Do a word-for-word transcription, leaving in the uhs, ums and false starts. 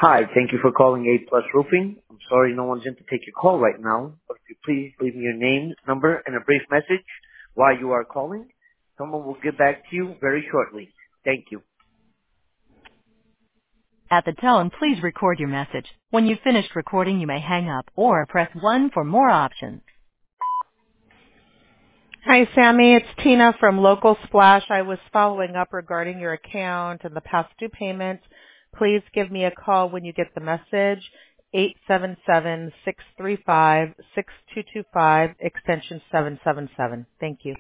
Hi, thank you for calling A Plus Roofing. I'm sorry no one's in to take your call right now, but if you please leave me your name, number, and a brief message why you are calling, someone will get back to you very shortly. Thank you. At the tone, please record your message. When you've finished recording, you may hang up or press one for more options. Hi, Sammy. It's Tina from Local Splash. I was following up regarding your account and the past due payments. Please give me a call when you get the message, eight seven seven, six three five, six two two five, extension seven seven seven. Thank you.